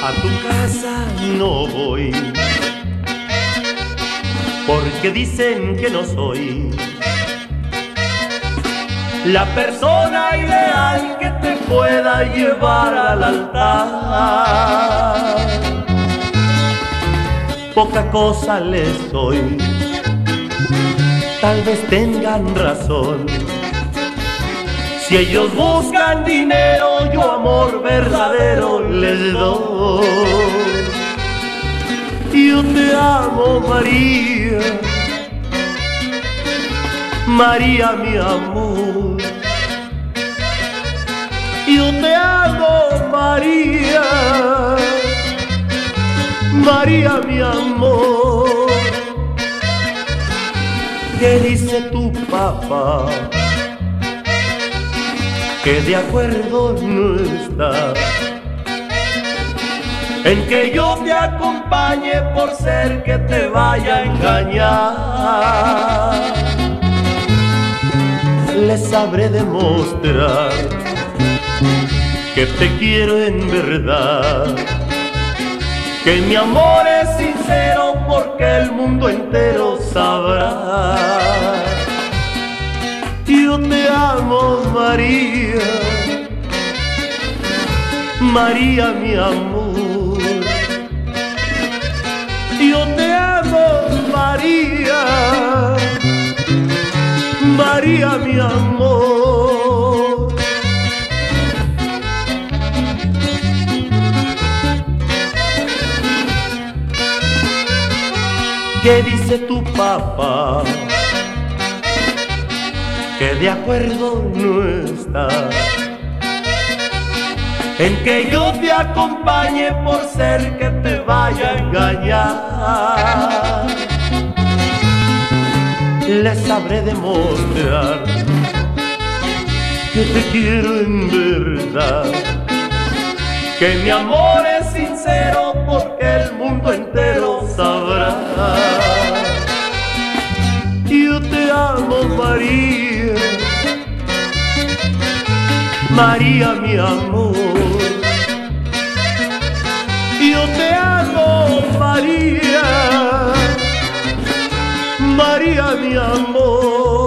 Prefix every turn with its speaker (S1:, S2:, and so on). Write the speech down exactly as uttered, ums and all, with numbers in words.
S1: A tu casa no voy, porque dicen que no soy la persona ideal que te pueda llevar al altar. Poca cosa les doy, tal vez tengan razón. Si ellos buscan dinero, yo amor verdadero les doy. Yo te amo, María, María mi amor. Yo te amo, María, María mi amor. ¿Qué dice tu papá? Que de acuerdo no está en que yo te acompañe por ser que te vaya a engañar. Les sabré demostrar que te quiero en verdad, que mi amor es sincero porque el mundo entero sabrá. Yo te amo, María, María mi amor. Yo te amo, María, María mi amor. ¿Qué dice tu papá? Que de acuerdo no está en que yo te acompañe por ser que te vaya a engañar. Les sabré demostrar que te quiero en verdad, que mi amor es sincero porque el mundo entero sabrá. Yo te amo, María, María mi amor. Yo te amo, María, María mi amor.